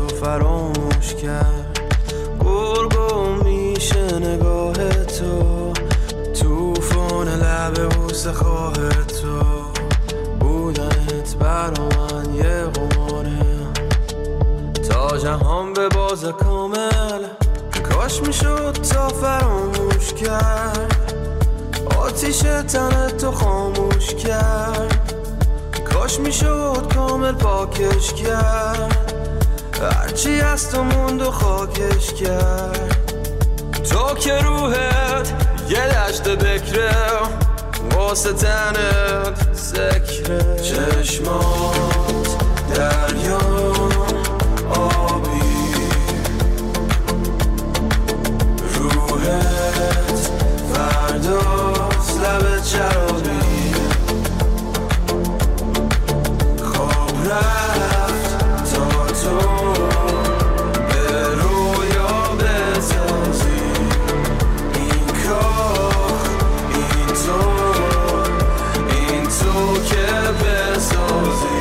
رو فراموش کرد. گرگم میشه نگاه تو، توفان لب بوسه خواه تو. بودنت برا من یه قماره، تا جهان به باز کامل. کاش میشد تا فراموش کرد، آتیش تنت تو خاموش کرد. کاش میشد کامل پاکش کرد، هرچی از تو موند و خاکش کرد. تو که روحت یه دشت بکره، واسه تنت ذکره. چشمات دریا آبی، روحت فرداست لب چرابی. خواب رفت تا تو به رویا بتازی. این کاخ این تو که بسازیش.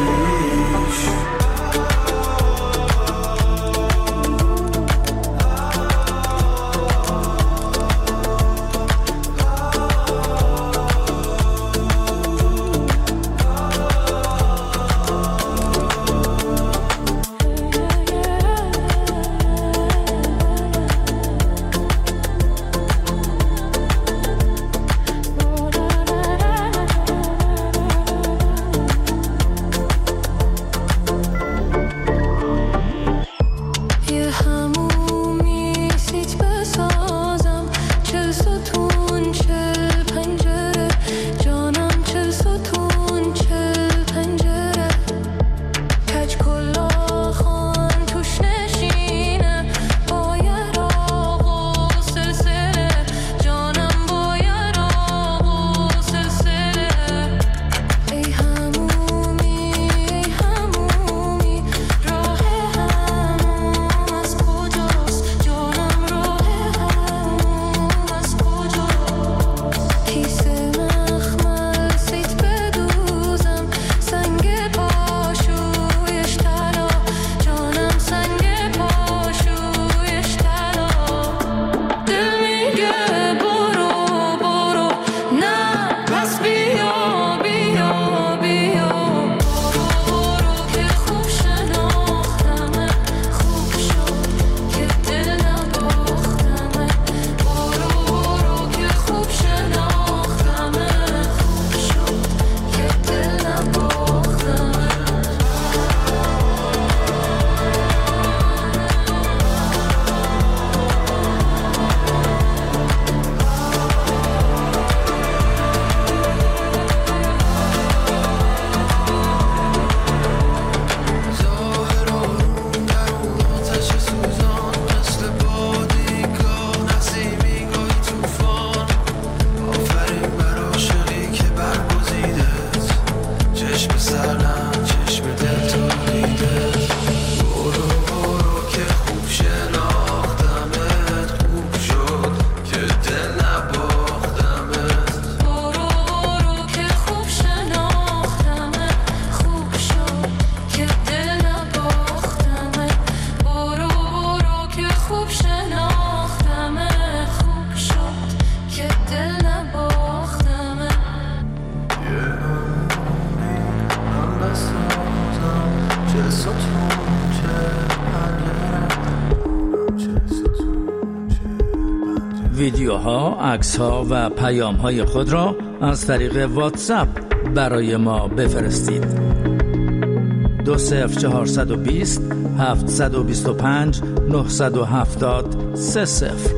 ویدیوها، عکس‌ها و پیام‌های خود را از طریق واتساپ برای ما بفرستید. 20420 725 970 30.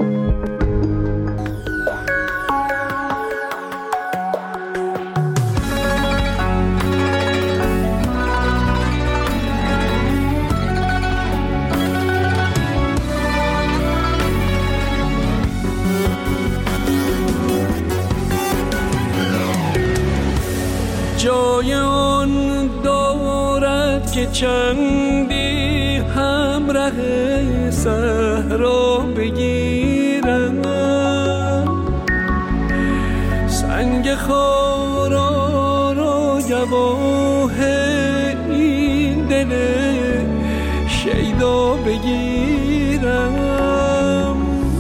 جای آن دارد که چندی همراه صحرا بگیرم، سنگ خارا را گواه این دل را بگیرم.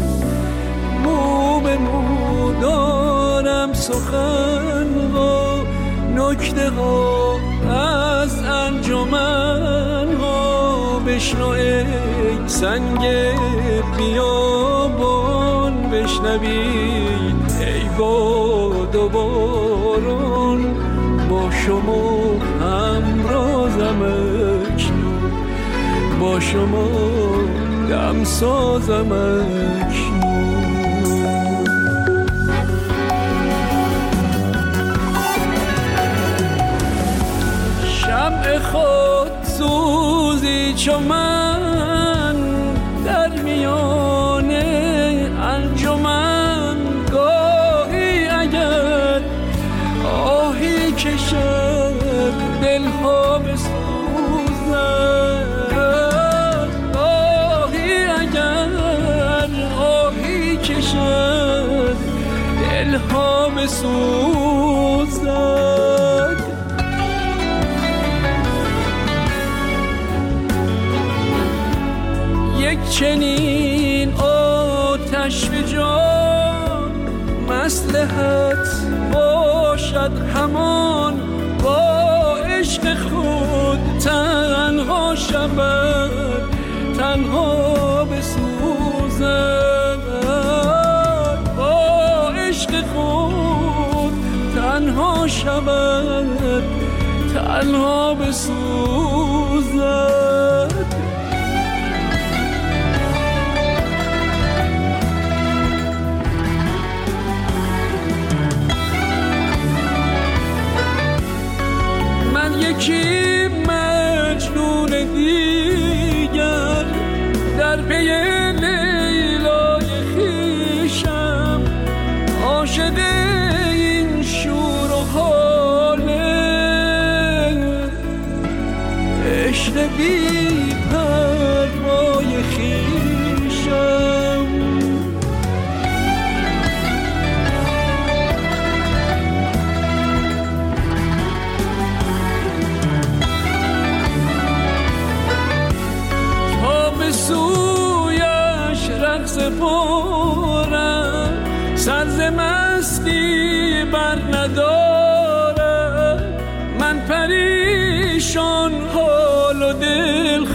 مو به مو دارم سخن ها، نکته ها از انجمن ها. بشنو ای سنگ بیابان، بشنوی ای باد و باران. با شما همرازم اکنون، با شما دم سازم اکنون. شمع خود سوزی چو من در میان انجمن. گاهی اگر آهی کشد دلها بسوزد، گاهی اگر آهی کشد دلها بسوزد. یک چنین آتش به جان مصلحت باشد همان. با عشق خود تنها شود، تنها بسوزد. با عشق خود تنها شود، تنها بسوزد. یکی مجنون دیگر در پی لیلای خویشم، عاشق این شور و حاله عشق بی پروای خویشم. سویش رقص پارم، سرز مستی بر ندارم. من پریشان حال و دل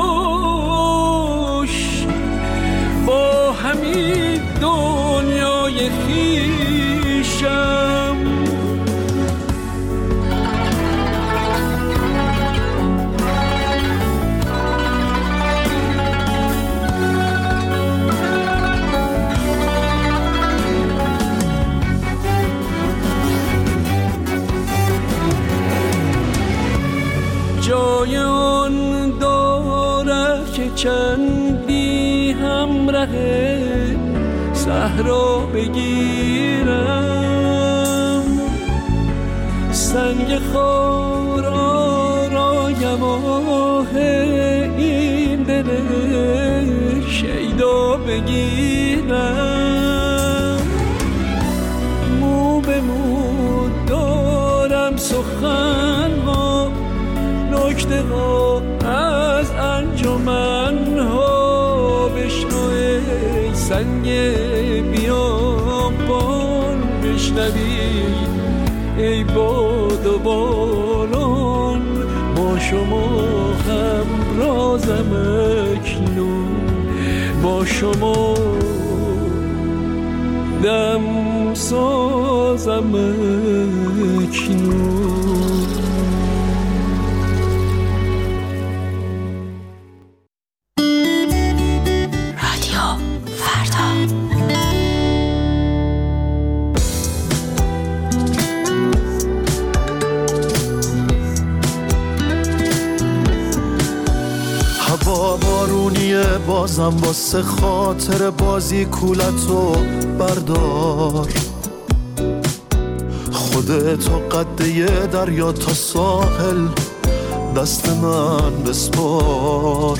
خوش با همین دنیای خویشم. جای آن دارد که چندی همراه صحرا بگیرم. سنگ خارا را گواه این دل شیدا بگیرم. مو به مو دارم سخن ها، نکته ها از انجمن ها. بشنو ای سنگ بیابان، بشنوی ای باد و باران. با شما همرازم اکنون، با شما دم سازم اکنون. هوا بارونیه بازم واسه خاطر بازی کولتو بردار. خودتو قد یه دریا تا ساحل دست من بسپار.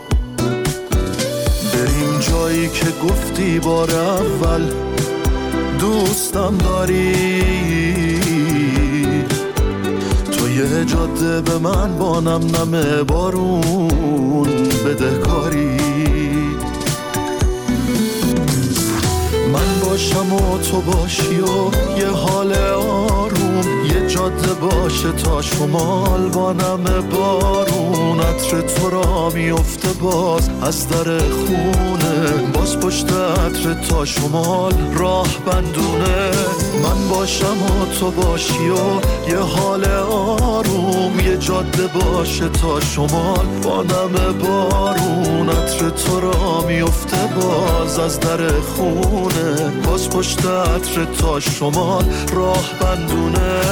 بریم جایی که گفتی بار اول دوستم داری. تو یه جاده به من با نم نم بارون بدهکاری. تو باشی و یه حال آروم، یه جاده باشه تا شمال با نم بارون، عطر تو را میفته باز از در خونه، باز پشت عطر تا شمال راه بندونه. من باشم و تو باشی و یه حال آروم، یه جاده باشه تا شمال با نم بارون، عطر تو را میفته باز از در خونه، باز پشت عطر تا شمال راه بندونه.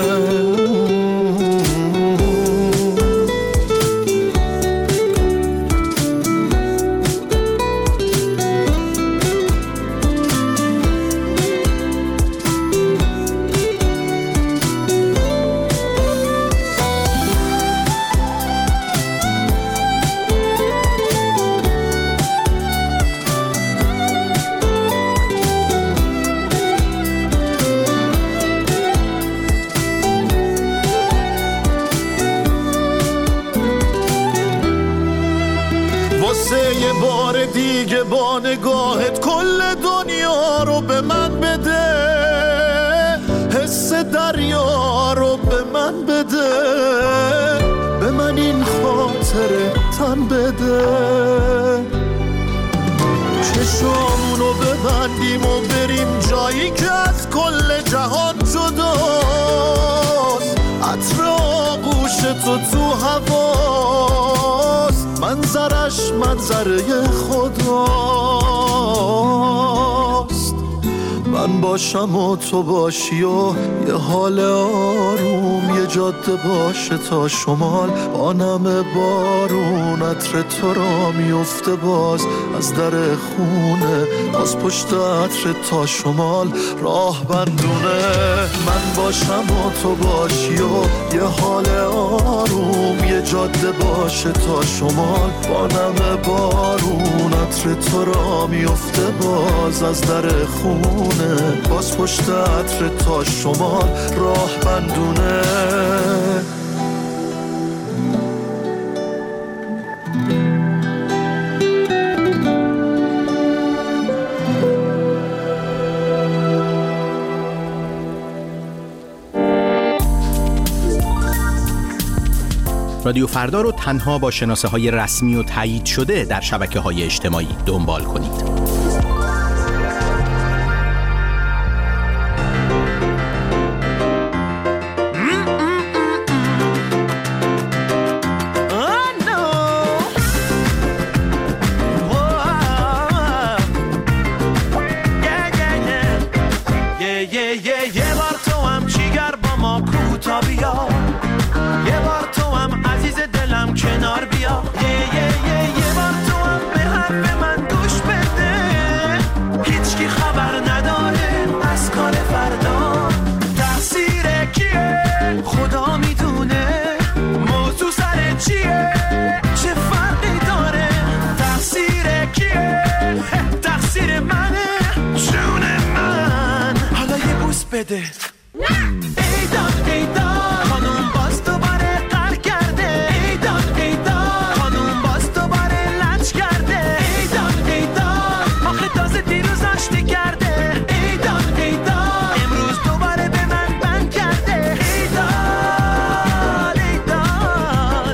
یه بار دیگه با نگاهت کل دنیا رو به من بده، حس دریا رو به من بده، به من این خاطره تن بده. چشامونو ببندیم و بریم جایی که از کل جهان جداست، عطر آغوش تو هواست، منظرش منظره خداست. من باشم و تو باشی و یه حال آروم، یه جاده باشه تا شمال با نم بارون، عطر تو را میفته باز از در خونه، باز پشت عطر تا شمال راه بندونه. من باشم و تو باشی و یه حال آروم، یه جاده باشه تا شمال با نم بارون، عطر تو را میفته باز از در خونه، باز پشت عطر تا شمال راه بندونه. رادیو فردا رو تنها با شناسه های رسمی و تایید شده در شبکه های اجتماعی دنبال کنید. بده ایدان ایدان خانوم باز دوباره قهر کرده، ایدان ایدان خانوم باز دوباره لج کرده، ایدان ایدان آخه تازه دیروز آشتی کرده، ایدان ایدان امروز دوباره به من بند کرده، ایدان ایدان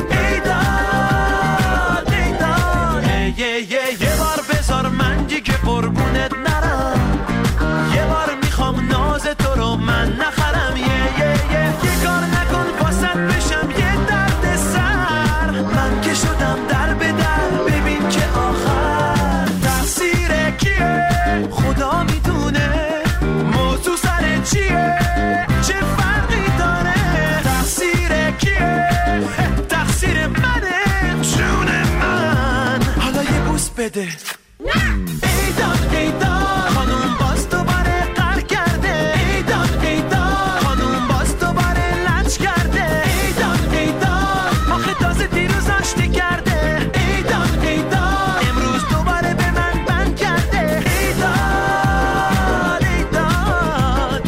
ایدان ایدان یه بار بذار من دیگه قربونت نرم، یه بار میخوام ناز تو رو من نخرم، یه کار نکن واسط بشم یه درد سر، من که شدم در به در ببین که آخر تقصیر کیه خدا میدونه، موضوع سر چیه چه فرقی داره، تقصیر کیه تقصیر منه جون من، حالا یه بوس بده ایدان ایدان خانوم باز دوباره قهر کرده، ایدان ایدان خانوم باز دوباره لج کرده، ایدان ایدان آخه تازه دیروز آشتی کرده، ایدان ایدان امروز دوباره به من بند کرده، ایدان ایدان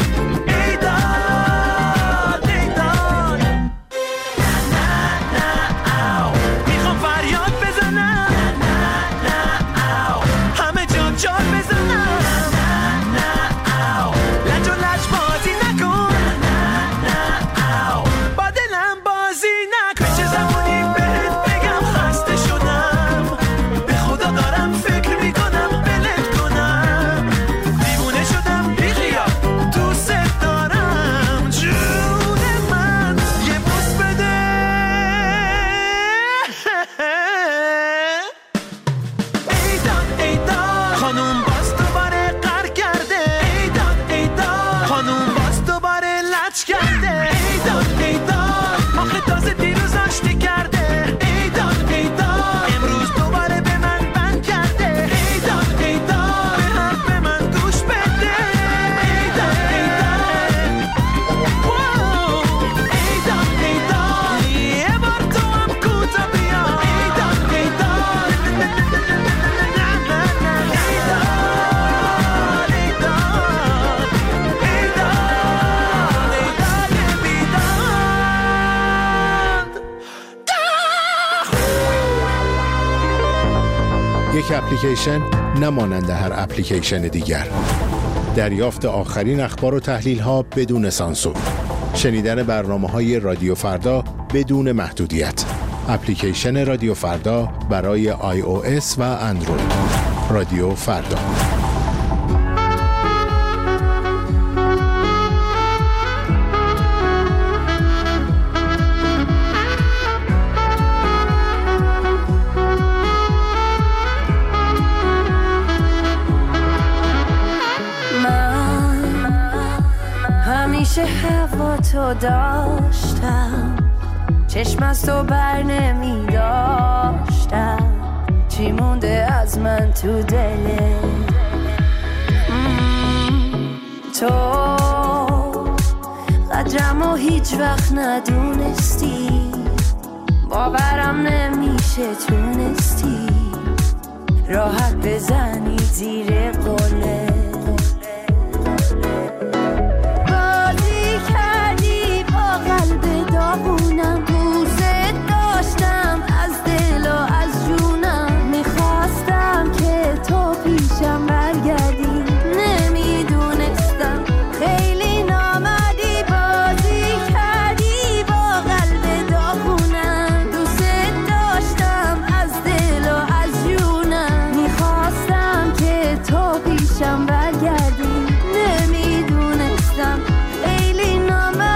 ایدان ایدان نه او میخوام فریاد بزنم، همه جا جار بزنم، یک اپلیکیشن نمانند هر اپلیکیشن دیگر. دریافت آخرین اخبار و تحلیل‌ها بدون سانسور. شنیدن برنامه‌های رادیو فردا بدون محدودیت. اپلیکیشن رادیو فردا برای iOS و اندروید. رادیو فردا. همیشه هوا تو داشتم، چشم از تو بر نمی داشتم، چی مونده از من تو دلت؟ تو قدرم و هیچ وقت ندونستی، باورم نمیشه تونستی راحت بزنی زیر قله. داغونم دوست داشتم از دل و از جونم، میخواستم که تو پیشم برگردی، نمیدونستم خیلی نامردی بازی کردی با قلب داغونم. دوست داشتم از دل و از جونم، میخواستم که تو پیشم برگردی، نمیدونستم خیلی نامردی.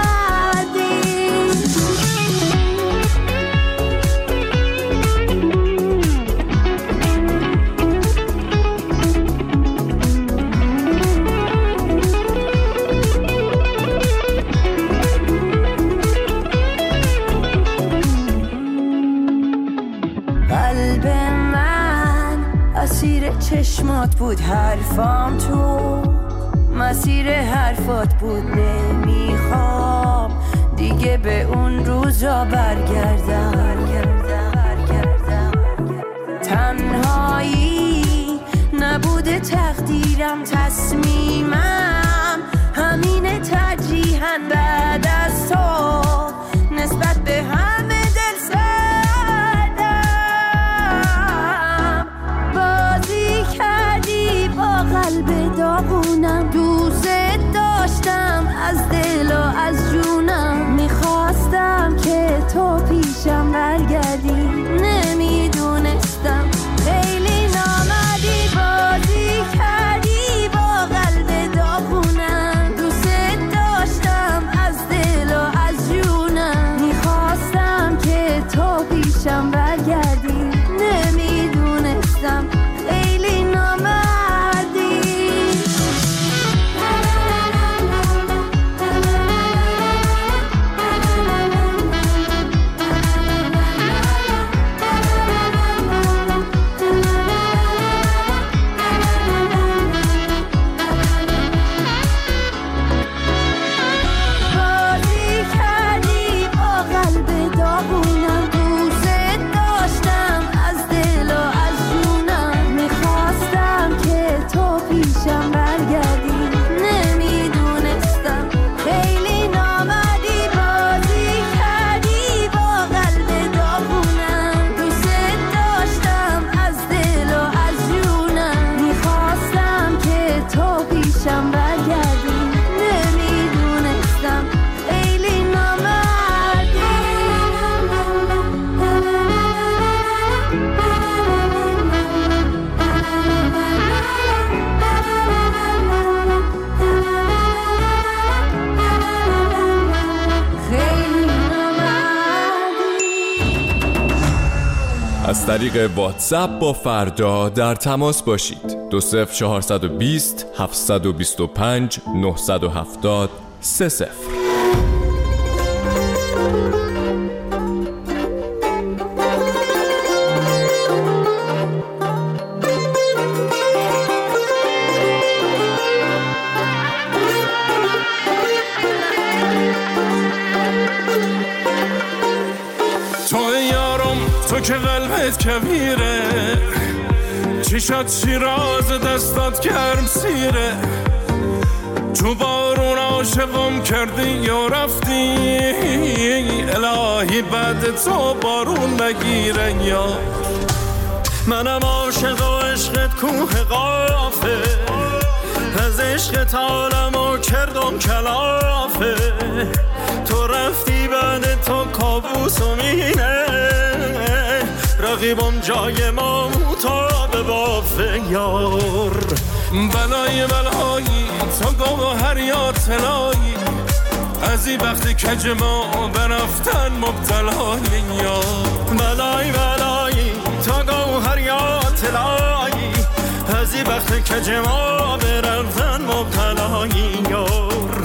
قلب من اسیر چشمات بود، حرفام تو مسیر حرفات بود، نمیخوام دیگه به اون روزا برگردم. تنهایی نبوده تقدیرم، تصمیمم همینه ترجیحاً بعد از تو نسبت به همه دل سردم. بازی کردی با قلب داغونم، دوست داشتم از دل و از جونم، میخواستم که تو پیشم برگردی، نمیدونستم خیلی نامردی بازی کردی با قلب داغونم. دوست داشتم از دل و از جونم، میخواستم که تو پیشم برگردی، نمیدونستم خیلی نامردی. از طریق واتساپ با فردا در تماس باشید. 20420 725 970 30. تو که قلبت کبیره، چشات شیراز دستات گرم سیره، تو بارون عاشقم کردی یا رفتی، الهی بعد تو بارون نگیره. یا منم عاشق و عشقت کوه قافه، از عشقت عالمو کردم کلافه. تو رفتی بعد تو کابوس و مینه، رقیبم جای ما مطاب بافه یار. بلای بلایی تا گوهر یا طلایی، از این وقتی کج ما برفتن مبتلای یار. بلای بلایی تا گوهر یا طلایی، از این وقتی کج ما برفتن مبتلای یار.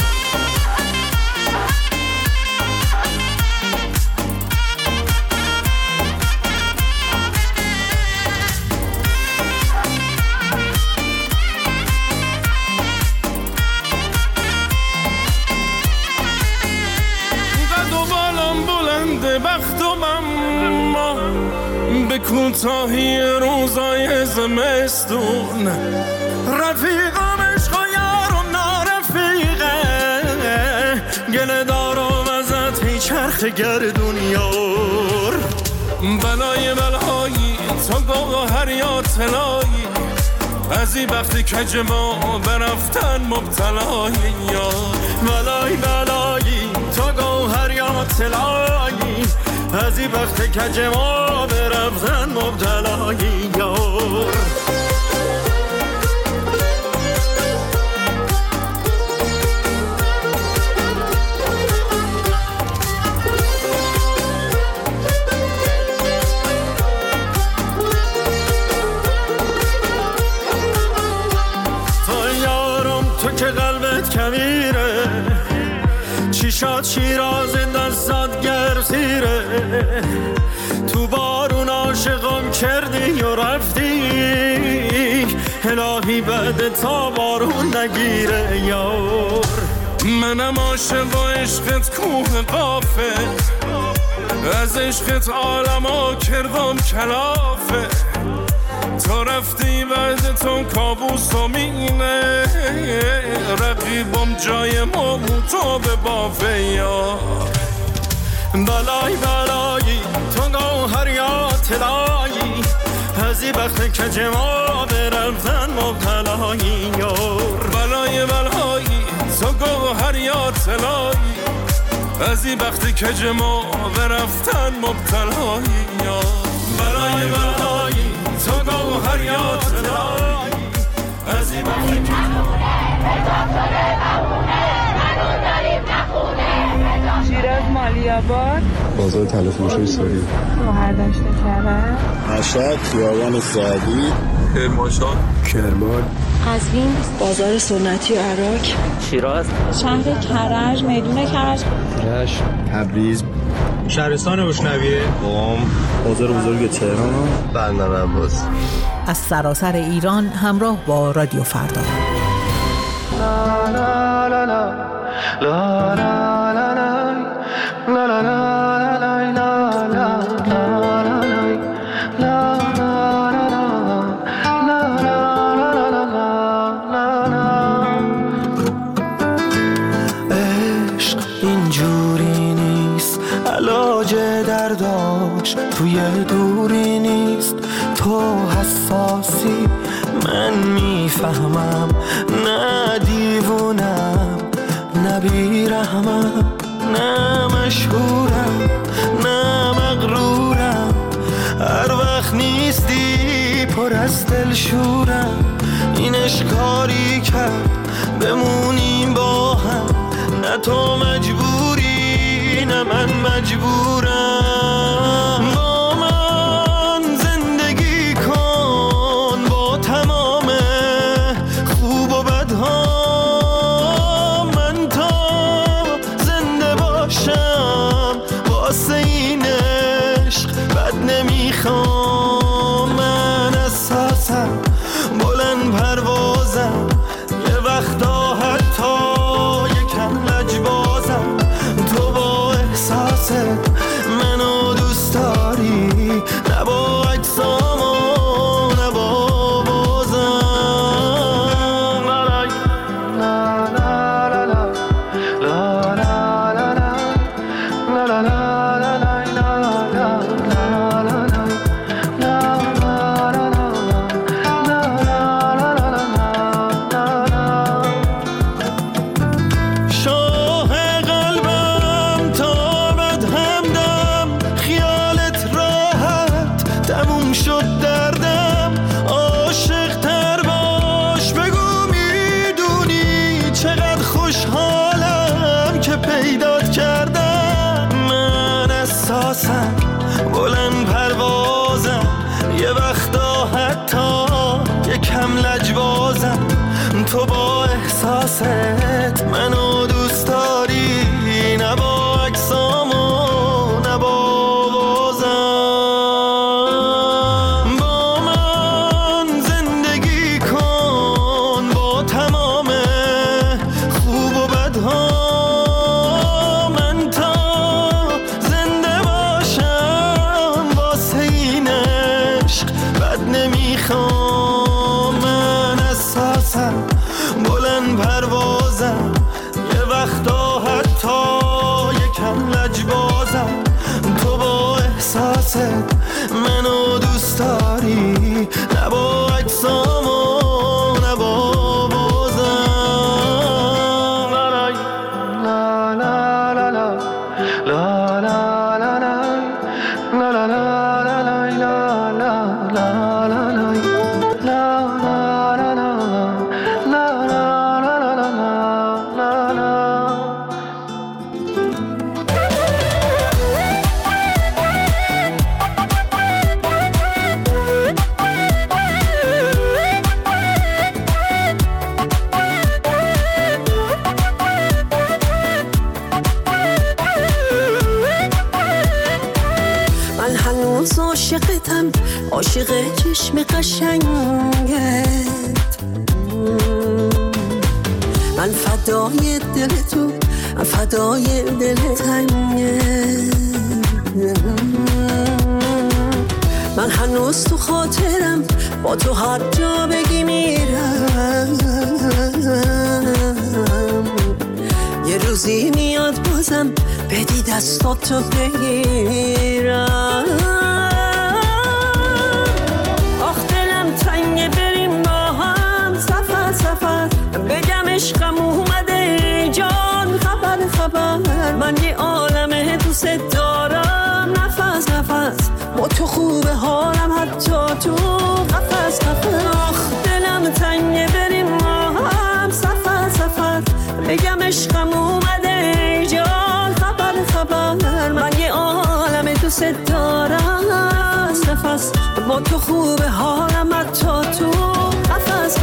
بختم اما به کوتاهی روزای زمستون، رفیقم عشق و یارم نارفیقه، گله دارم ازت هی چرخ گردون یار. بلای بلایی تا گوهر یا طلایی، از این وقتی کج ما برفتن مبتلای یار. بلای بلایی تا گوهر یا طلایی، از این وقت کج ما برفتن مبتلای یار. تو یارم تو که قلبت کمیره، چیشات شیراز دستات گرسیره. تو بارون عاشقم کردی و رفتی، الهی بعد تا بارون نگیره یار. منم عاشق و عشقت کوه قافه، از عشقت عالمو کردم کلافه. تو رفتی بعد تو کابوس و مینه، رقیبم جای ما مطاب بافه یار. بلای بلایی تو گوهر یا طلایی، از این وقت کج ما برفتن مبتلای یار. بلای بلایی تو گوهر یا طلایی، از این وقت کج ما برفتن مبتلای یار. بلای بلایی تو گوهر یا طلایی، از این وقت کج شیراز مالیاباد، بازار تلفروشی ساری، شوهر داشته کرد، مشهد خیابان سعدی، کرمانشاه، کرمان، قزوین، بازار سنتی عراق، شیراز، شهر کرج، میدون کرج، رشت، تبریز، شهرستان بشنویه، قم، بازار بزرگ تهران، بندر عباس. از سراسر ایران همراه با رادیو فردا. لا لا لا لا لا لا لا لا لا لا لا عشق اینجوری نیست، علاج درداش توی دوری نیست. تو حساسی من میفهمم، نه دیوونم نه بیرحمم، نه مشهورم نه مغرورم. هر وقت نیستی پر از دلشورم، این اشکاری کرد بمونیم با هم. نه تو مجبوری نه من مجبورم. با من زندگی کن با تمام خوب و بدها، من تا زنده باشم واسه این عشق بد نمیخوام. من اساسم بلند پروازم، یه وقتا حتی یکم لجبازم. تو با احساست تموم شد دردم عاشق تر باش بگو میدونی چقدر خوشحالم که پیدات کردم من احساسم بلند پروازم یه وقتا حتی یکم لجبازم تو با احساست منو دوست داری نه با عکسام و نه با آوازم با من زندگی کن با تمام خوب و بدها من تا زنده باشم واسه این عشق بد نمیخوام من احساسم بلند پروازم یه وقتا حتی یکم لجبازم تو با احساست منو دوست داری نه با عکسام و نه با آوازم لا لا لا لا لا لا لا لا لا عاشقتم عاشق چشم قشنگت من فدای دل تو فدای دل تنگت من هنوز تو خاطرم با تو هر جا بگی میرم یه روزی میاد بازم بدی دستاتو بگیرم تنگ بریم با هم سفر سفر بگم عشقم اومده جان خبر من یه عالمه دوست دارم نفس نفس با تو خوبه حالم حتی تو قفس آخ دلم تنگ بریم با هم سفر سفر بگم عشقم اومده جان خبر من یه عالمه دوست دارم نفس با تو خوبه حالم حتی تو قفس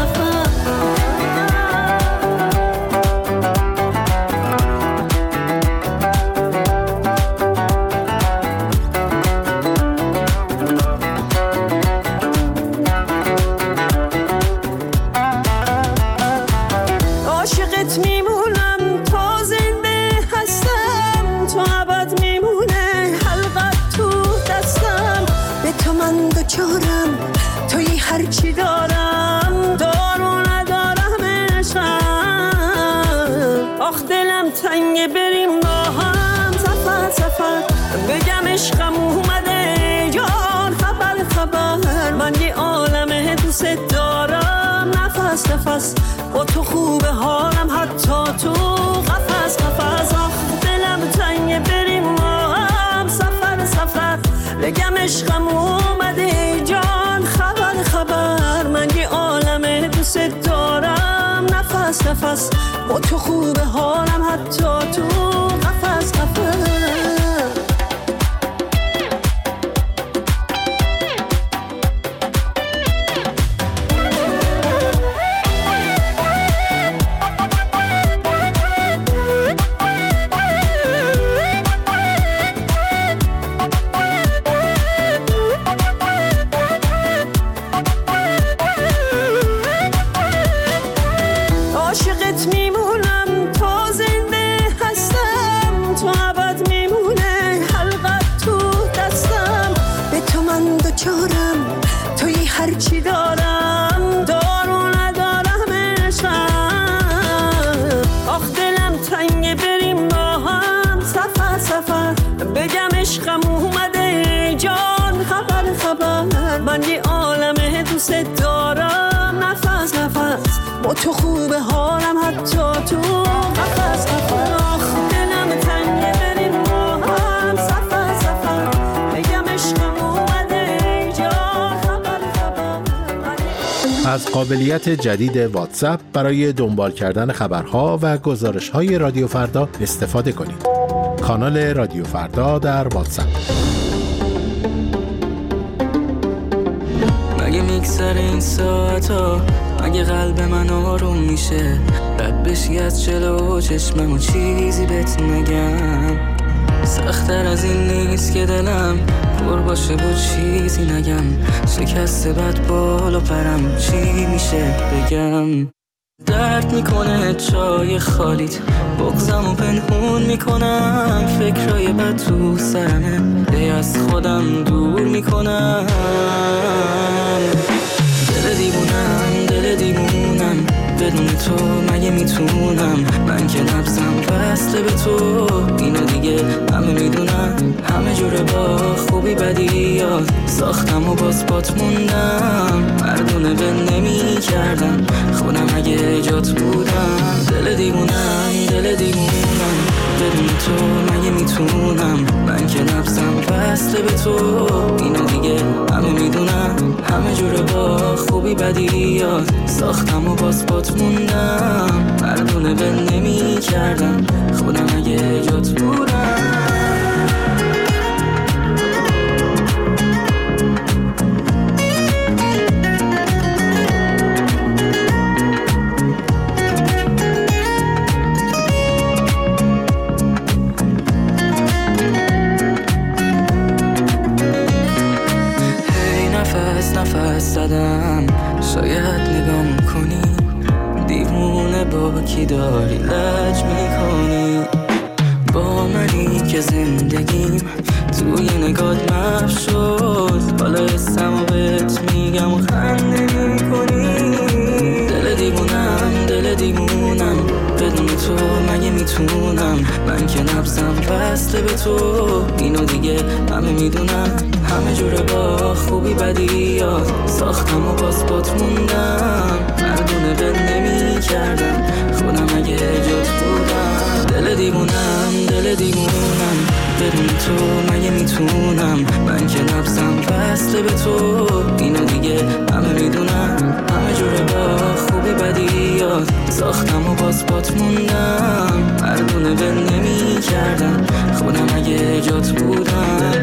عاشقت میمونم تا زنده هستم تو ابد میمونه حلقت تو دستم به تو من دوچارم توی هرچی دارم دارو ندارم عشقم آخ دلم تنگ بریم با هم سفر سفر بگم عشقم اومده جان خبر من یه عالمه دوست دارم نفس نفس با تو خوبه حالم حتی تو قفس آخ دلم تنگ بریم با هم سفر سفر بگم عشقم اومده جان خبر من یه عالمه دوست دارم نفس نفس با تو خوبه حالم حتی تو قفس عاشقت میمونم تا زنده هستم تو ابد میمونه حلقت تو دستم به تو من دوچارم توی هرچی دارم دارو ندارم عشقم آخ دلم تنگ بریم با هم سفر سفر بگم عشقم اومده جان خبر من یه عالمه دوست دارم نفس نفس با تو خوبه حالم حتی تو قفس آخ دلم تنگ بریم با هم سفر سفر بگم عشقم اومده جان از قابلیت جدید واتساپ برای دنبال کردن خبرها و گزارش‌های رادیو فردا استفاده کنید. کانال رادیو فردا در واتساپ. مگه میگذره این ساعتا، مگه قلب من آروم میشه، رد بشی از جلو چشمم و چیزی بهت نگم. سخت‌تر از این نیست که دلم پر باشه و چیزی نگم، شکسته بد بالا پرم چی میشه بگم. درد میکنه چای خالیت، بغضم و پنهون میکنم، فکرای بد تو سرمه دی از خودم دور میکنم. دل دیوونم بدون تو مگه میتونم، من که نبضم بسته به تو، اینو دیگه همه میدونم. همه جوره با خوبی بدی یاد ساختم و باز پات موندم، مردونه به نمی کردم خودم اگه جات بودم. دل دیوونم بدون تو مگه میتونم، من که نبضم بسته به تو، اینو دیگه همه میدونم. همه جوره با خوبی بدی یاد ساختم و باز پات موندم، مردونه به نمی کردم خودم اگه جات بودم. نفس زدم شاید نگام کنی، دیوونه با کی داری لج میکنی، با منی که زندگیم توی نگات محو شد، حالا اسمو بهت میگم و خنده میکنی. دل دیوونم بدون تو مگه میتونم، من که نبضم بسته به تو، اینو دیگه همه میدونم. همه جوره با خوبی بدی یاد ساختم و باز پات موندم، مردونه به نمی کردم خودم اگه جات بودم. دل دیوونم بدون تو مگه میتونم، من که نبضم بسته به تو، اینو دیگه همه میدونم. همه جوره با خوبی بدی یاد ساختم و باز پات موندم، مردونه به نمی کردم خودم اگه جات بودم.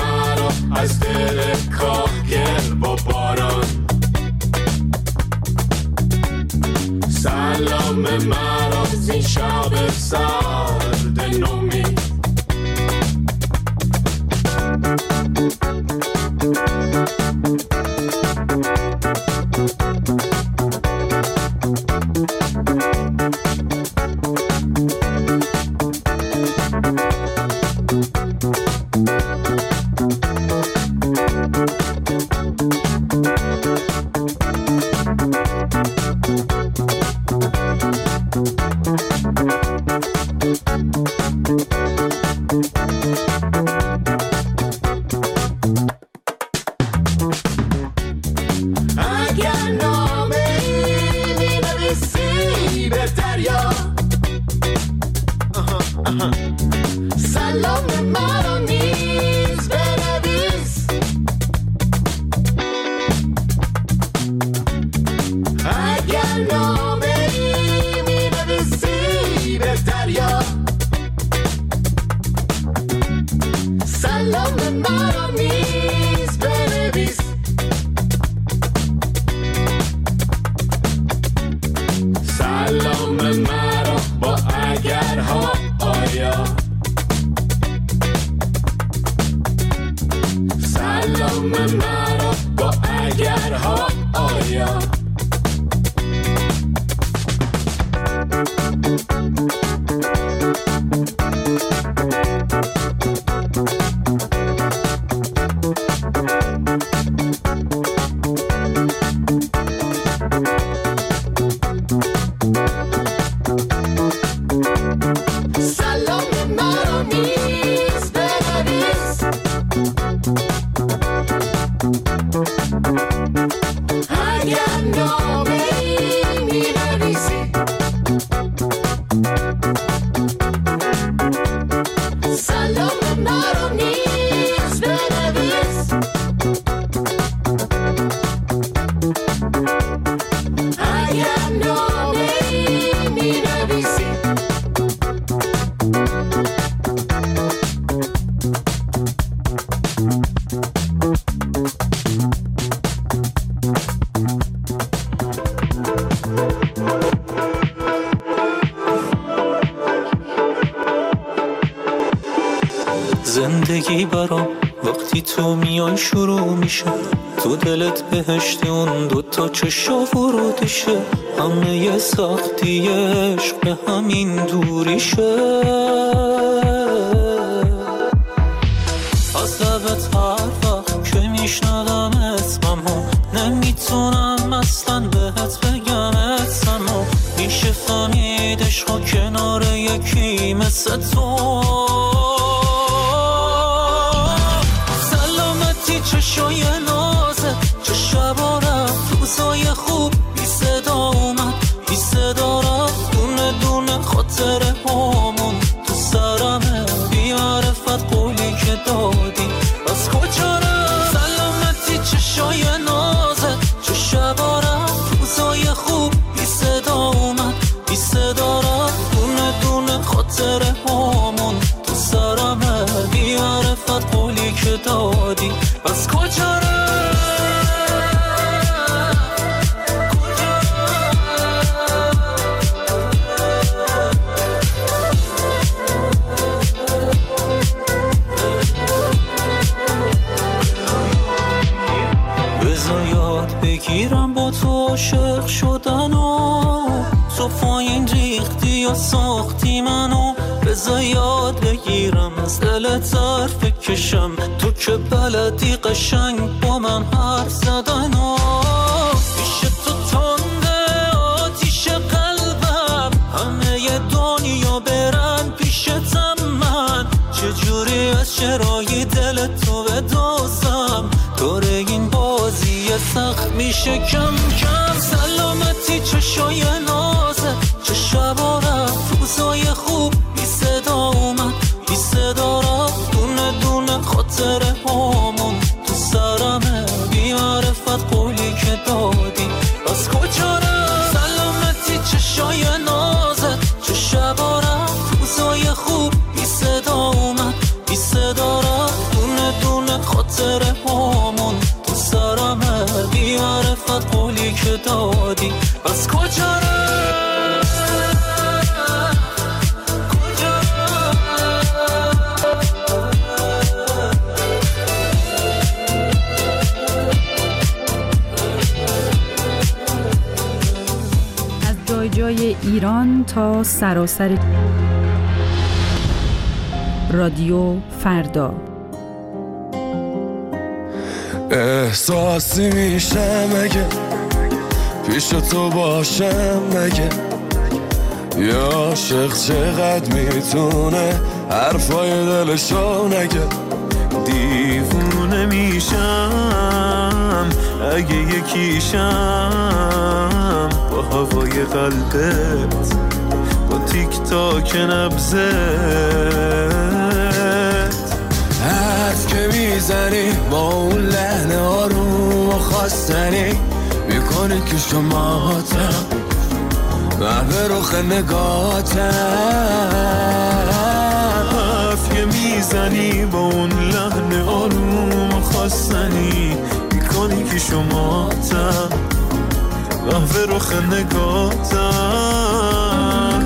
از دل کاهگل با باران مرا از این شب سرد نومید. زندگی برام وقتی تو میای شروع میشه، تو دلت بهشت اون دوتا چشا ورودشه، همه سختی عشق به همین دوریشه. از لبت هر وقت که میشنوم اسممو نمیتونم اصلا بهت بگم اسممو، میشه فهمید عشقا کنار یکی مثل تو. چشای نازه چه شبا رفت روزای خوب بی صدا اومد بی صدا رفت، دونه دونه خاطره هامون تو سرمه، بی معرفت قولی که دادی از کجا رفت. سلامتی چشای نازه چه شبا رفت روزای خوب بی صدا اومد بی صدا رفت، دونه دونه خاطره هامون تو سرمه، بی معرفت قولی که دادی از کجا رفت. بذار یاد بگیرم با تو عاشق شدن و تو پایین ریختی یا ساختی منو، بذار یاد بگیرم از دلت حرف کشم، تو که بلدی قشنگ با من حرف زدن و پیش تو تنده آتیش قلبم، همه ی دنیا برن پیشتم، من چجوری از چرای دل تو بدازم، دور این بازی سخت میشه کم کم. سلامتی چشای نازه چه شبا رفت روزای خوب بی صدا اومد بی صدا رفت، دونه دونه خاطره هامون تو سرمه، بی معرفت قولی که دادی از کجا رفت. سلامتی چشای نازه چه شبا رفت روزای خوب بی صدا اومد بی صدا رفت، دونه دونه خاطره هامون تو سرمه، بی معرفت قولی که دادی از کجا رفت. جای جای ایران تا سراسر رادیو فردا. احساسی میشه مگه پیش تو باشم مگه، یا عاشق چقدر میتونه حرفای دلشو نگه. دیوونه میشم اگه یکیشم با هوای قلبت، با تیک تاک نبضت. حرف که میزنی با اون لحن آروم و خواستنی، میکنی که شماتم به رخ نگاتم. حرف که میزنی با اون لحن آروم و خواستنی، میکنی که شماتم به رخ نگاتم.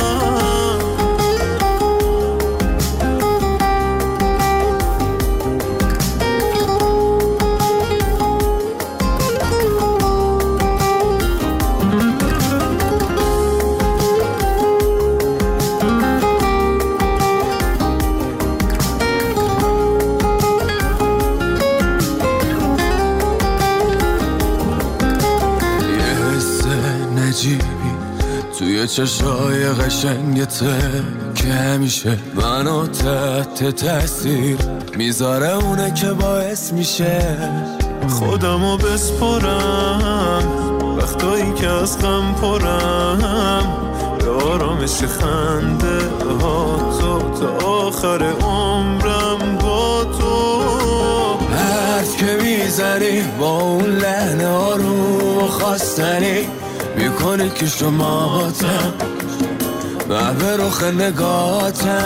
توی چشای قشنگته که همیشه منو تحت تاثیر میذاره، اونه که باعث میشه خودمو بسپرم وقتایی که از غم پرم، به آرامش خنده ها تو تا آخر عمرم با تو. حرف که میزنی با اون لحن آروم و خواستنی، میکنی که شماتم به رخ نگاتم.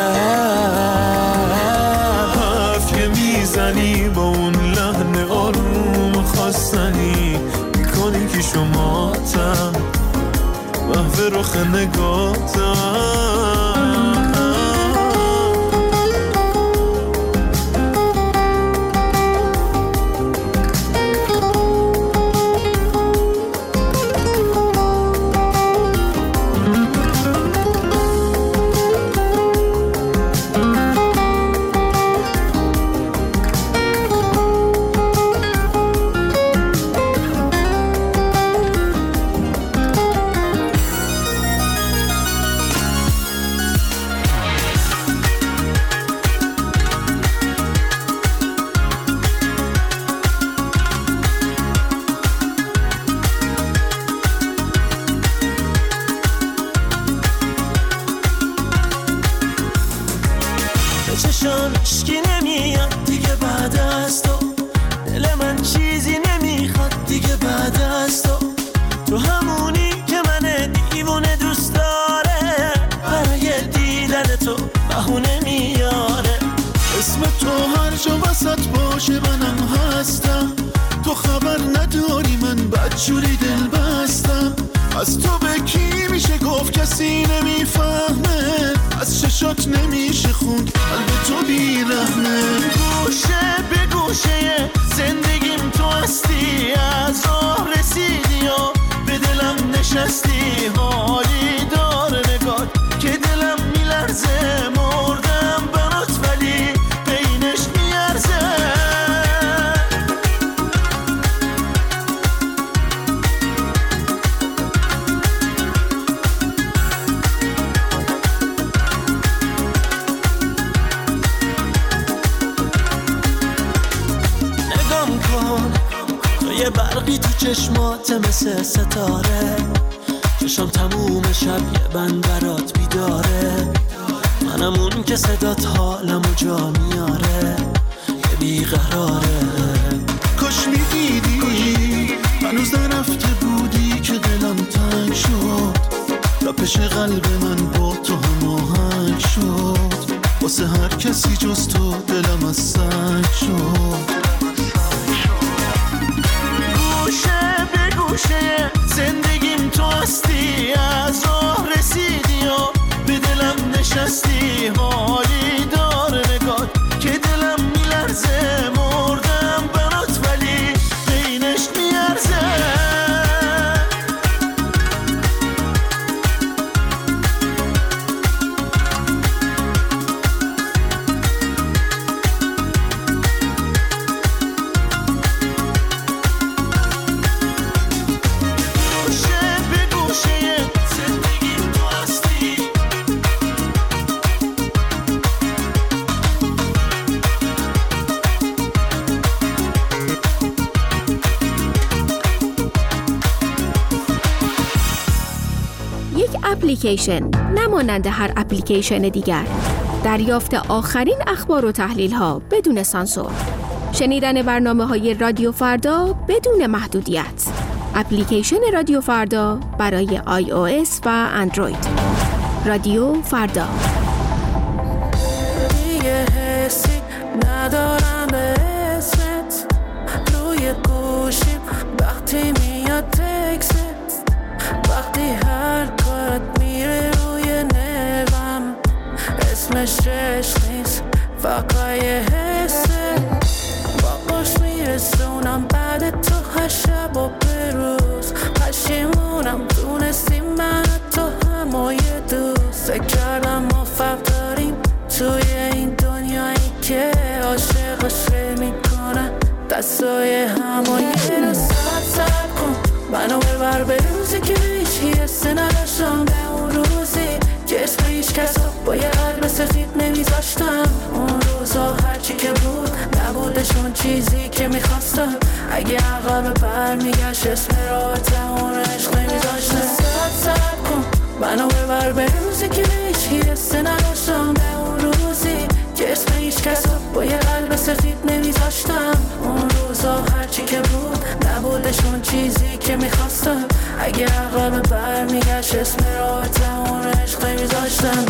حرف که میزنی با اون لحن آروم خواستنی، میکنی که شماتم به رخ نگاتم. اشکی نمیاد دیگه بعد از تو، دل من چیزی نمیخواد دیگه بعد از تو. تو همونی که من دیوونه دوست داره، برای دیدن تو بهونه میاره. اسم تو هر جا وسط باشه منم هستم، تو خبر نداری من بدجوری دل بستم. از تو به کی میشه گفت کسی نمیفهمه، از چشات نمیشه خوند قلب تو بیرحمه. گوشه به گوشه زندگیم تو هستی، از راه رسیدی و به دلم نشستی. حالی داره نگات که دلم میلرزه، مردم برات ولی بینش میارزه. یه برقی تو چشمات مثل ستاره، چشم تموم شب یه بند برات بیداره. منم اون که صدات حالمو جا میاره، یه بیقراره. کاش میدیدی هنوز نرفته بودی که دلم تنگ شد، تپش قلب من با تو هماهنگ شد. واسه هر کسی جز تو دلم از سنگ شد. گوشه به گوشه زندگیم تو هستی، از راه رسیدی و به دلم نشستی. حالی داره نگات که دلم میلرزه، مردم برات ولی بینش میارزه. اپلیکیشن، نمانند هر اپلیکیشن دیگر. دریافت آخرین اخبار و تحلیل ها بدون سانسور. شنیدن برنامه‌های رادیو فردا بدون محدودیت. اپلیکیشن رادیو فردا برای iOS و اندروید. رادیو فردا. دیگه حسی ندارم به اسمت، روی گوشیم وقتی میاد تکست، وقتی هر کارت میره روی نرمم، اسمش عشق نیست فقط یه حسه، با قش میرسونم بعد تو هر شب و بروز، پشیمونم دونستی من تو همای دوست، فکر کردم ما فرق داریم توی این دنیایی که عاشقش میکنن دستای همایی رو سر کن، منو ببر به روزی که هیچ حسی نداشتم، به اون روزی که اسم هیچ کس با یه قلب سفید نمیذاشتم، اون روزا هرچی که بود نبودشون چیزی که میخواستم، اگه عقب برمیگشت اسم راحتم اون عشق نمیذاشتم، سر کن منو ببر به روزی که هیچ حسی نداشتم، به اون روزی که اسم هیچ کس با یه قلب سفید نمیذاشتم، اون روزا هرچی که بود نبودشون چیزی که میخواستم، اگه عقب برمیگشت اسم راحتم اون عشق نمیذاشتم.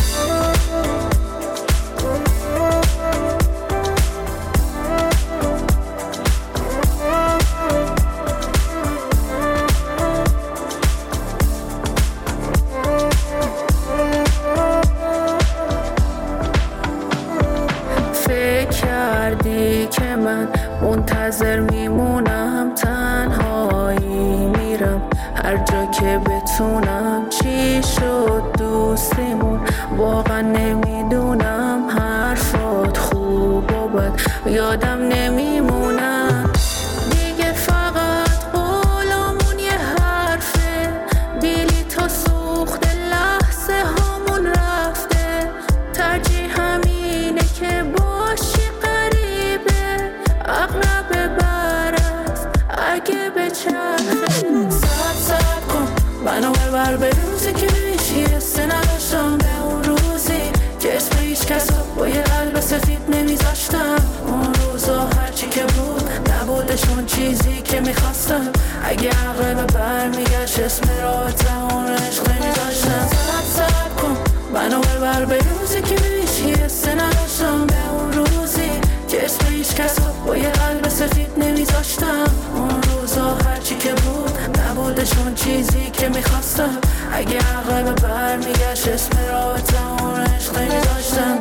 کردی که من منتظر میمونم، تنهایی میرم هر جا که بتونم، چی شد دوستیمون واقعا نمیدونم، حرفات خوب و بد یادم نمیمونم، دیگه فقط قولمون یه حرفه، دیلی تا سوخت لحظه هامون رفته، ترجیح همینه که باشی قریبه، اقرب برست اگه بچرخه، سب کن منو ببر به روزی که هیچ حسی نداشتم، به اون روزی که اسم هیچ کس با یه قلب سفید نمیذاشتم، اون روزا هرچی که بود نبودشون چیزی که میخواستم، اگه عقب برمیگشت اسم راحتم اون عشق نمیذاشتم، سب کن منو ببر به روزی که هیچ حسی نداشتم، به اون روزی که اسم هیچ کس با یه قلب سفید نمیذاشتم، اون روزا هرچی که بود نبودشون چیزی که میخواستم، اگه عقب برمیگشت اسم راحتم اون عشق نمیذاشتم.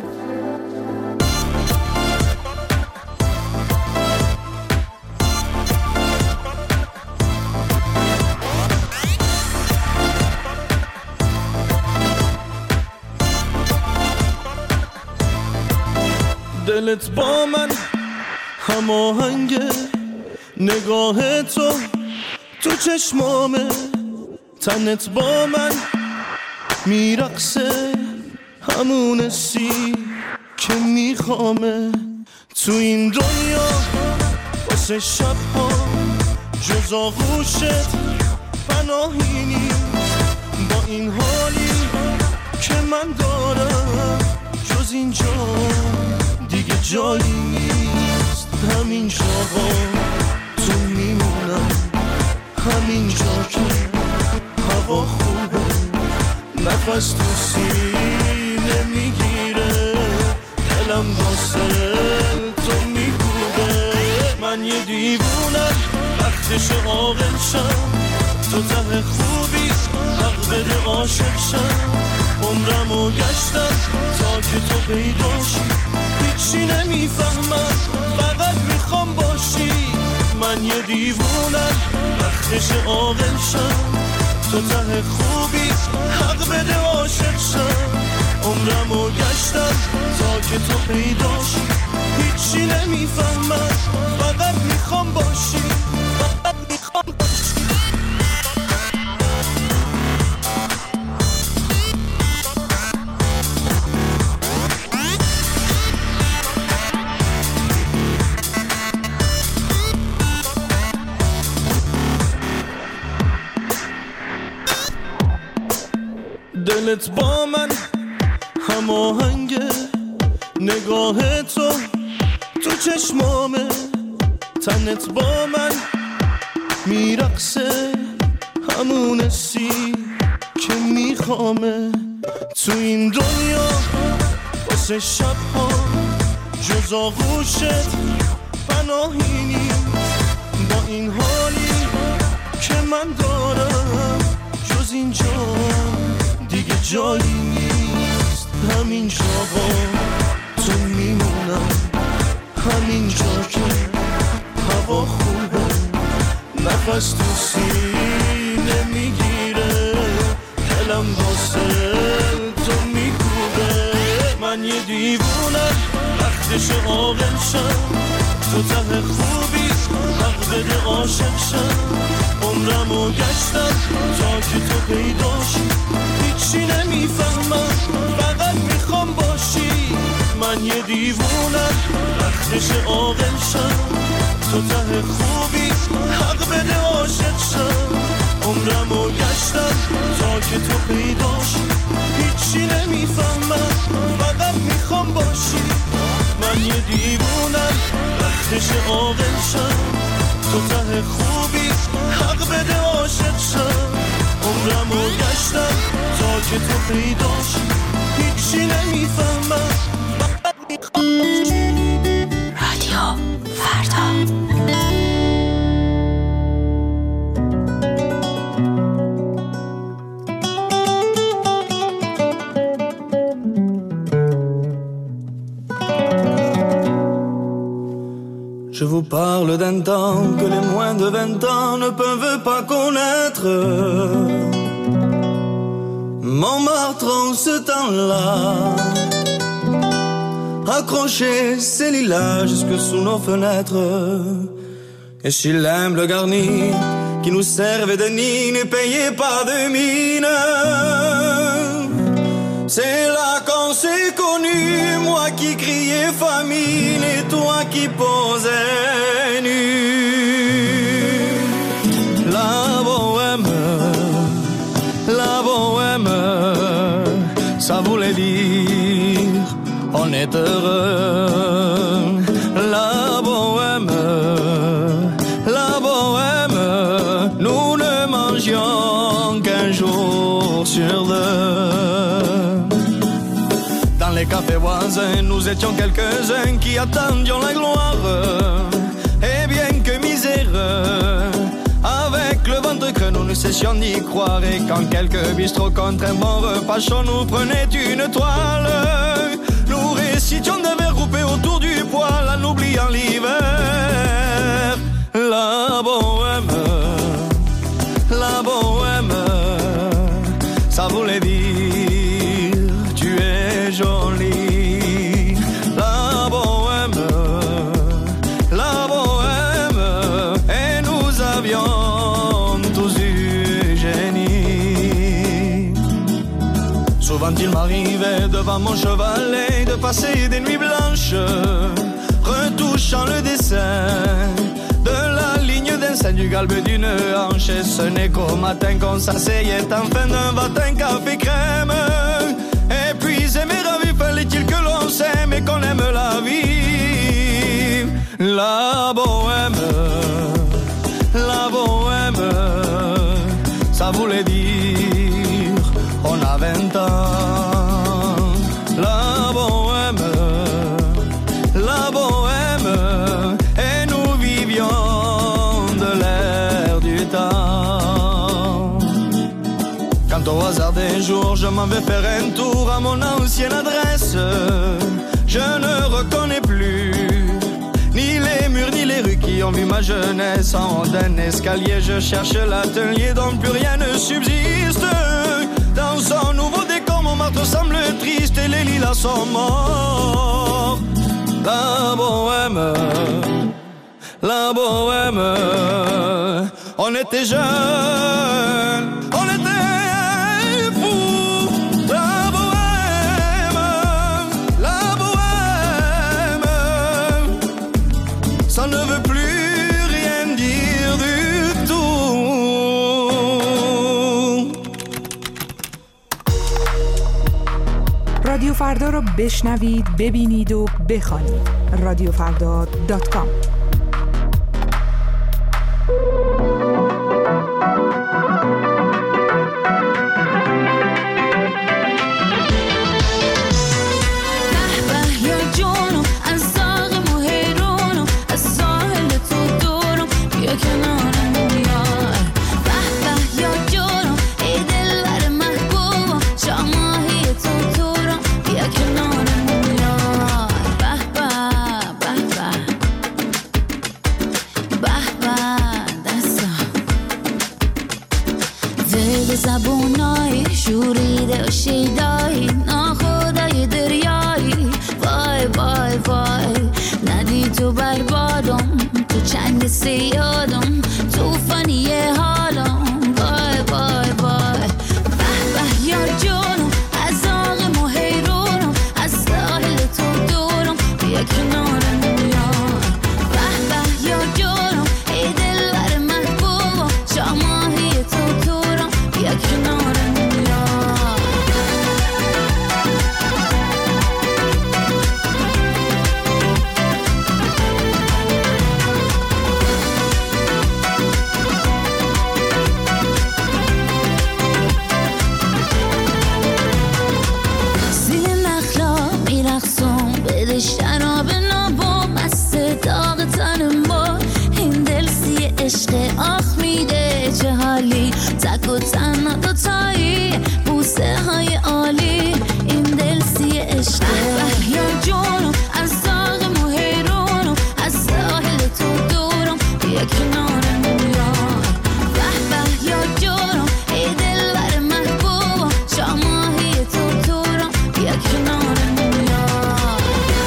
دلت با من هماهنگه، نگاه تو چشمامه، تنت با من میرقصه، همون سی که میخوامه، تو این دنیا واسه شبها جز آغوشت پناهی نیست، با این حالی که من دارم جز اینجا دیگه جایی نیست، همین جاها تو میمونم، همین جا که هوا خوبه، نفس تو سینه میگیره، دلم واسه تو میگوده، من یه دیوونم وقتش عاقل شم، تو ته خوبی حق بده عاشق شم، عمرمو گشتم تا که تو پیداشی، هیچی نمیفهمم فقط میخوام باشی، من یه دیوونم وقتش عاقل شم، تو ته خوبی حق بده عاشق شم، عمرمو گشتم تا که تو پیداشی، هیچی نمیفهمم فقط میخوام باشی، فقط میخوام باشی. دلت با من هماهنگه، نگاه تو چشمامه، تنت با من میرقصه، همون حسی که میخوامه. تو این دنیا واسه شبها جز آغوشت پناهی نیم، با این حالی که من دارم جز اینجا دیگه جایی نیست. همینجا با تو میمونم، همینجا که هوا خوبه، نفس تو سینه میگیره، دلم واسه تو میکوبه. من یه دیوونم وقتش عاقل شم، تو ته خوبی حق بده عاشق شم. عمرمو گشتم تا که تو پیداشی، هیچی نمیفهمم فقط میخوام باشی. من یه دیوونم وقتش عاقل شم، تو ته خوبی حق بده عاشق شم. عمرمو گشتم تا که تو پیداشی، هیچی نمیفهمم فقط میخوام باشی. من یه دیوونم وقتش عاقل شم، تو ته خوبی حق بده عاشق شم. عمرمو گشتم تا که تو پیداشی، هیچی نمیفهمم فقط میخوام باشی. رادیو فردا. Je vous parle d'un temps que les moins de 20 ans ne peuvent pas connaître. Montmartre en ce temps-là, accrocher ses lilas jusque sous nos fenêtres. Et s'il aime le garni qui nous servait de nid, ne payez pas de mine. C'est là qu'on s'est connus, moi qui criais famine et toi qui posais nu. La bohème, ça voulait dire on est heureux. La bohème, nous ne mangions qu'un jour sur deux. Dans les cafés voisins, nous étions quelques-uns qui attendions la gloire. Et bien que miséreux, avec le ventre creux, nous ne cessions d'y croire. Et quand quelques bistrots contre un bon repas chaud nous prenaient une toile, nous récitions des vers groupés autour du poêle en oubliant l'hiver. La bohème, ça voulait dire tu es jolie. La bohème, et nous avions tous du génie. Souvent il m'arrivait devant mon chevalet de passer des nuits blanches, retouchant le dessin de la ligne d'un sein du galbe d'une hanche. Et ce n'est qu'au matin qu'on s'asseyait enfin d'un matin café crème. Et puis aimer la vie, fallait-il que l'on s'aime et qu'on aime la vie. La bohème, ça voulait dire on a 20 ans. La bohème, et nous vivions de l'air du temps. Quand au hasard des jours je m'en vais faire un tour à mon ancienne adresse, je ne reconnais plus ni les murs ni les rues qui ont vu ma jeunesse. En haut d'un escalier je cherche l'atelier dont plus rien ne subsiste. Dans son nouveau décor Montmartre semble triste et les lilas sont morts. La bohème, on était jeunes, on était fous. La bohème, ça ne veut plus rien dire du tout. رادیو فردا را بشنوید، ببینید و بخوانید. رادیوفردا.com. زبونای شوریده و شیدایی ناخدای دریایی وای وای وای ندی تو بربادم تو چنگ سیادم توفانی حالم وای وای وای به به یا جانم از آغم و حیرونم از ساحل تو دورم بیا کنارم یار به به یا جانم ای دلبر محبوبم شاماهی تو دورم بیا کنارم یار زیر نخلا میرخصم بده شراب نابا مست داغ تنم با این دل سی عشق آخ میده چه حالی تک و تنها دوتایی بوسه های عالی این دل سی عشق یا جانم از داغ موهیرونم از ساحل تو دورم بیا کنارم یار به به یا جانم ای دلبر محبوبم شاماهی تو دورم بیا کنارم یار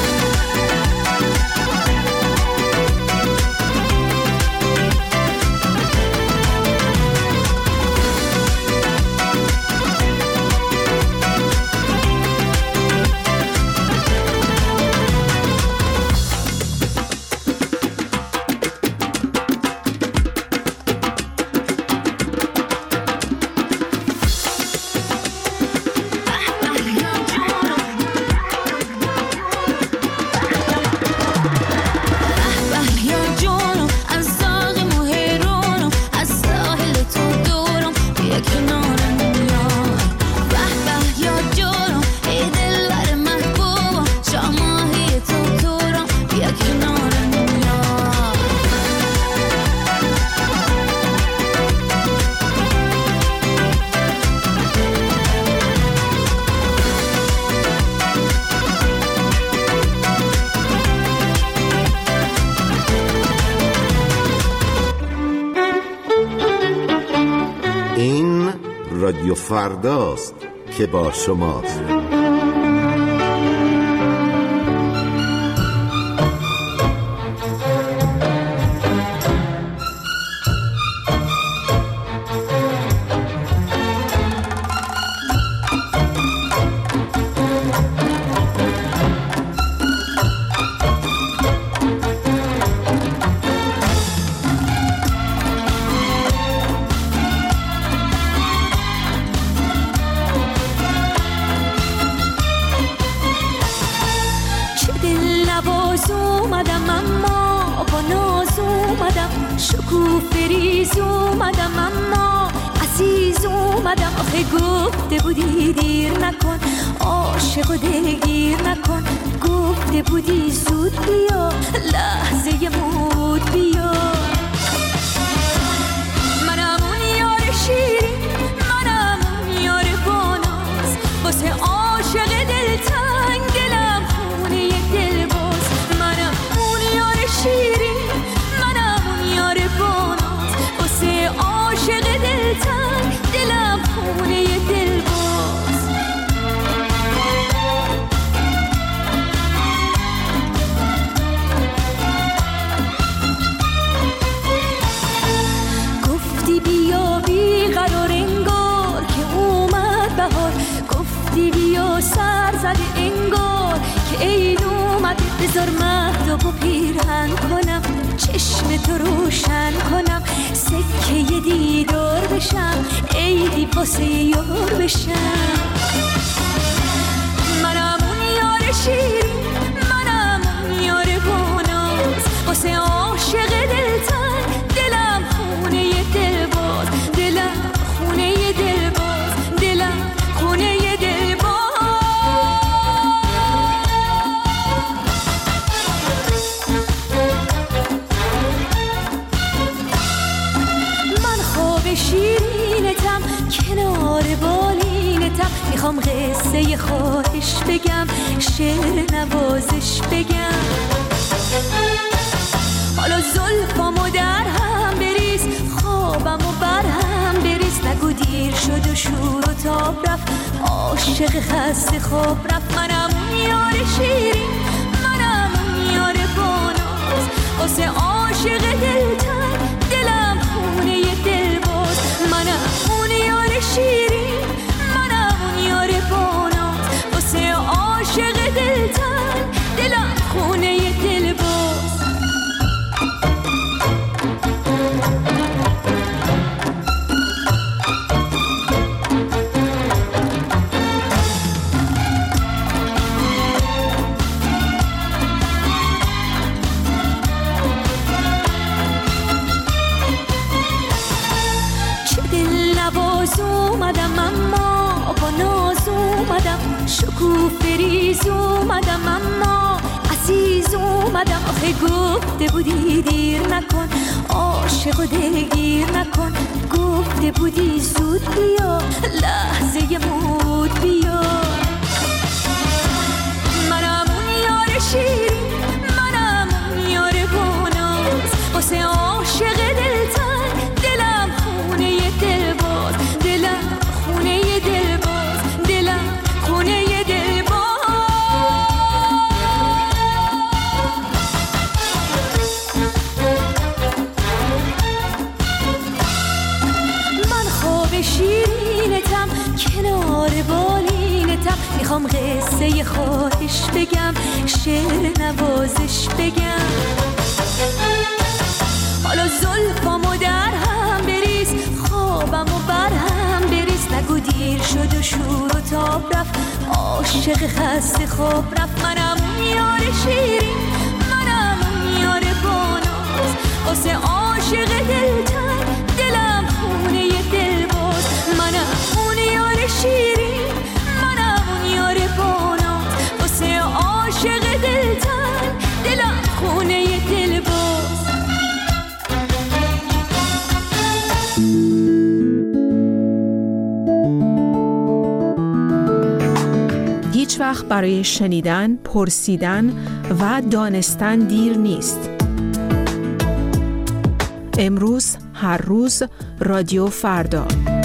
این رادیو فرداست که با شماست. گفته بودی دیر نکن عاشق و دلگیر نکن گفته بودی زود بیا لحظه مود بیا منم اون یار شیرین منم اون یار باناز واسه عاشق دلتنگ دلم خونه دل باز منم اون یار شیرین منم اون یار باناز واسه عاشق دلتنگ دلم خونه دل باز گفتی بیا بیقرار انگار که اومد بهار گفتی بیا سر زده انگار که عید اومد بذار مهد و پیرهن کنم چشم تو روشن کنم سکه دیدار بشم عیدی واسه یار بشم منم یار شیرین منم اون یار باناز واسه عاشق دلتن دلم خونه دلباز دلم خونه دلباز دلم خونه دلباز من خواب شیرینتم کنار بالینتم میخوام قصه خواهش بگم شعر نوازش بگم حالا زلفامو در هم بریز خوابمو بر هم بریز نگو دیر شد و شور و تاب رفت عاشق خسته خواب رفت منم اون یار شیرین منم اون یار باناز واسه عاشق دلتن دلم خونه دلباز منم اون یار شیرین منم اون یار باناز واسه عاشق دلتن دلم خونه دلباز اومدم اما با ناز اومدم شکوفه‌ریز اومدم اما عزیز اومدم آخه گفته بودی دیر نکن عاشق و دلگیر نکن گفته بودی زود بیا لحظه مود بیا منم اون یار شیرین منم اون یار باناز واسه عاشق دلتن دلم خونه دلباز دلم خونه دلباز دلم خونه دلباز من خواب شیرینتم کنار بالینتم میخوام قصه خواهش بگم شعر نوازش بگم حالا زلفامو در هم بریز خوابمو بر هم بریز نگو دیر شد و شور و تاب رفت عاشق خسته خواب رفت منم اون یار شیرین منم اون یار باناز واسه عاشق دلتن دلم خونه دلباز منم اون یار شیرین منم اون یار باناز واسه عاشق دلتن دلم خونه دلباز هیچ وقت برای شنیدن، پرسیدن و دانستن دیر نیست. امروز، هر روز، رادیو فردا.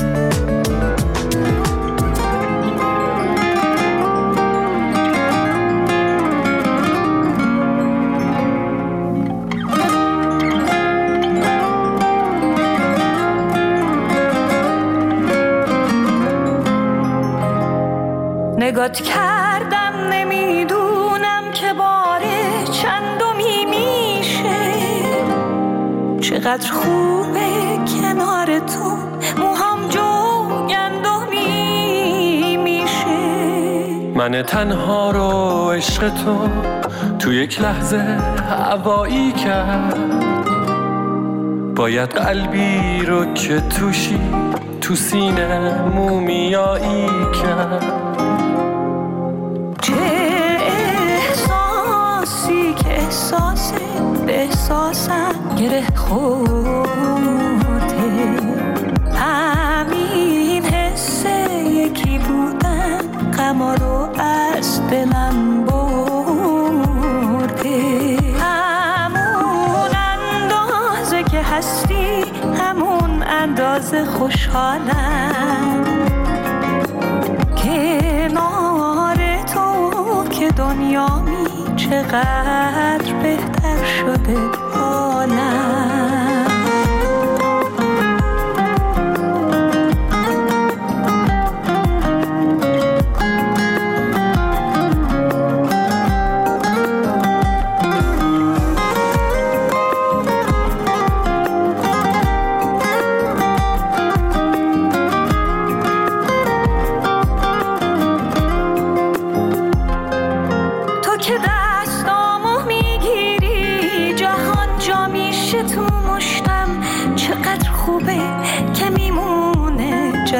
نگات کردم نمیدونم که باره چندمی میشه چقدر خوبه کنار تو موهام جوگندمی میشه من تنها رو عشق تو یک لحظه هوایی کرد باید قلبی رو که توشی تو سینه مومیایی کرد احساسه به احساسم گره خورده همین حسه یکی بودن غما رو از دلم برده همون اندازه که هستی همون اندازه خوشحالم کنار تو که دنیامی چقدر بهتر شده حالم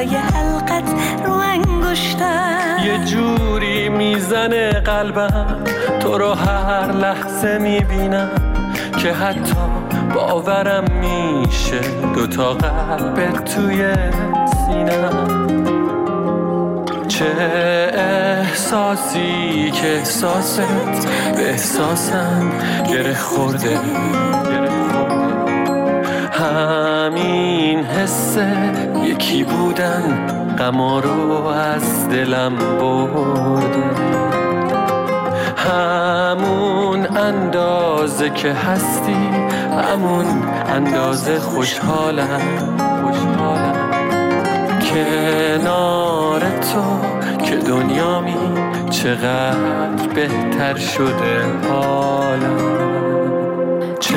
صدای حلقت رو انگشتم. یه جوری میزنه قلبم تو رو هر لحظه میبینم که حتی باورم میشه دوتا قلب توی سینم. چه احساسی که احساست به احساسم گره خورده. همین حسه یکی بودن غما رو از دلم برده. همون اندازه که هستی همون اندازه خوشحالم کنار تو که دنیامی چقدر بهتر شده حالم. چه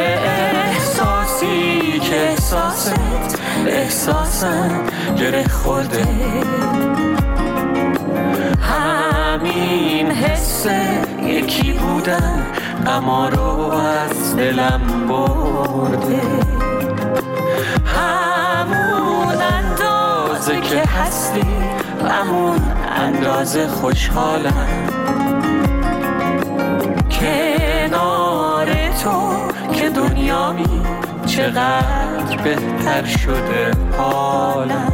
احساسی که احساست احساسم گره خورده. همین حسه یکی بودن غما رو از دلم برده. همون اندازه که هستی همون اندازه خوشحالم کنار تو که دنیامی چقدر بهتر شده حالم.